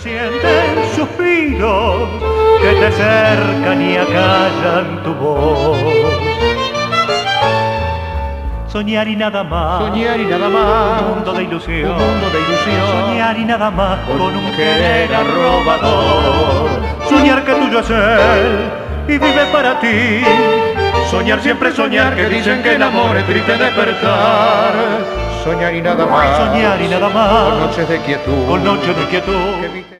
sienten suspiros que te cercan y acallan tu voz. Soñar y nada más, soñar y nada más, un mundo de ilusión, un mundo de ilusión. Soñar y nada más con un querer arrobador. Soñar que tuyo es él y vive para ti. Soñar siempre soñar, que dicen que el amor es triste despertar. Soñar y nada más, Soñar y nada más, con noches de quietud, con noches de quietud.